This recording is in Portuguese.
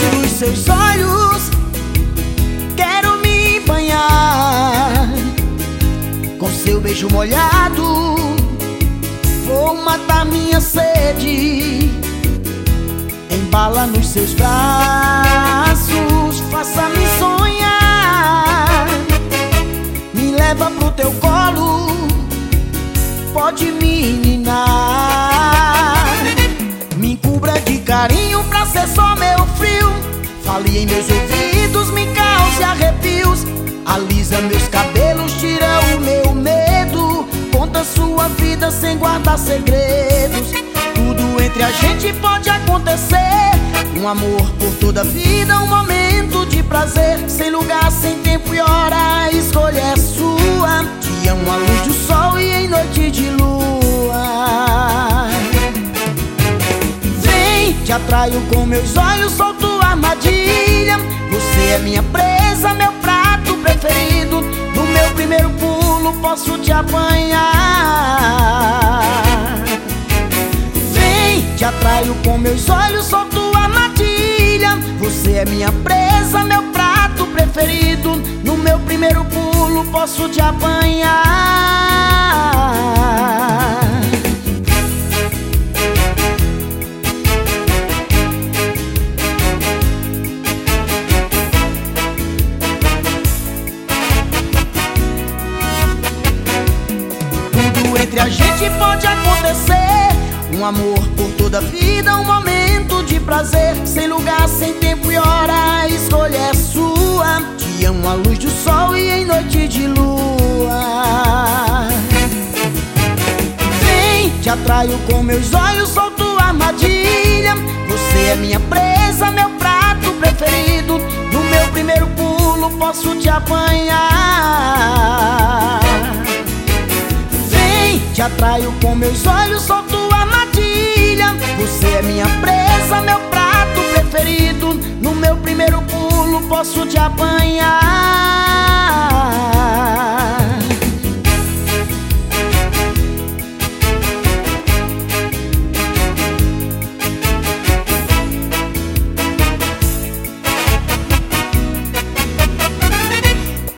dos seus olhos quero me banhar, com seu beijo molhado vou matar minha sede. Embala nos seus braços, faça-me sonhar, me leva pro teu colo, pode me ninar. Me cubra de carinho pra ser só meu frio, fale em meus ouvidos, me cause arrepios, alisa meus cabelos, tira o meu medo, conta sua vida sem guardar segredos. Tudo entre a gente pode acontecer, um amor por toda a vida, um momento de prazer, sem lugar, sem tempo e hora, a escolha é sua. Te amo à luz do sol e em noite de lua. Vem, te atraio com meus olhos, solto a armadilha. Você é minha presa, meu prato preferido. No meu primeiro pulo posso te apanhar. Vem, te atraio com meus olhos, solto a armadilha. Você é minha presa, meu prato preferido. No meu primeiro pulo posso te apanhar. Tudo entre a gente pode acontecer, um amor por toda a vida, um momento de prazer, sem lugar, sem tempo e hora, a escolha é sua. Te amo à luz do sol e em noite de lua. Vem, te atraio com meus olhos, solto a armadilha. Você é minha presa, meu prato preferido. No meu primeiro pulo posso te apanhar. Vem, te atraio com meus olhos, solto a armadilha. Você é minha presa, meu prato preferido. No meu primeiro pulo posso te apanhar.